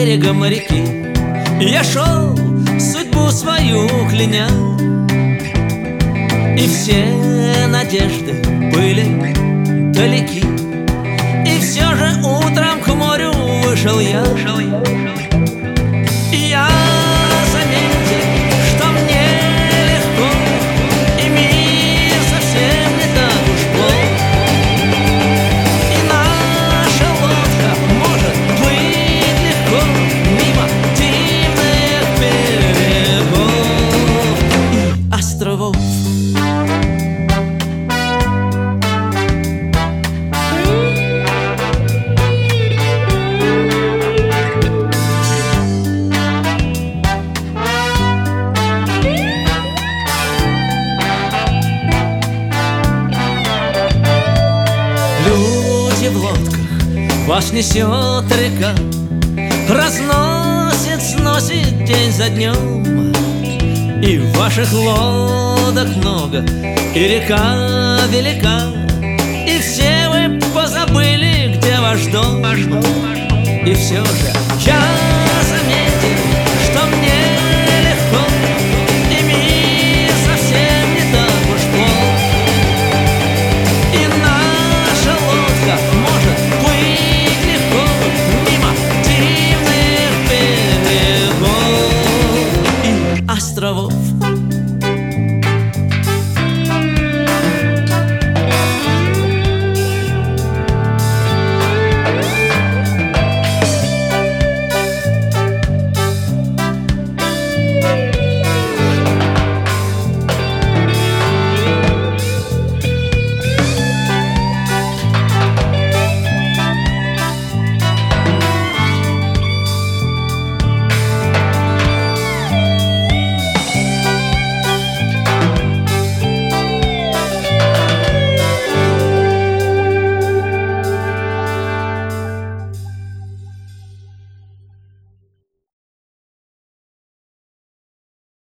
берегом реки. Я шел, судьбу свою кляня, и все надежды были далеки. И все же утром к морю вышел я. И я заметил, что мне легко, и мир совсем не так уж плох. И наша лодка может плыть легко мимо дивных берегов и островов. В лодках вас несет река, разносит, сносит день за днем. И ваших лодок много, и река велика, и все вы позабыли, где ваш дом. И все же я заметил, что мне легко, и мир совсем не так уж плох. И наша лодка может плыть легко мимо дивных берегов и островов.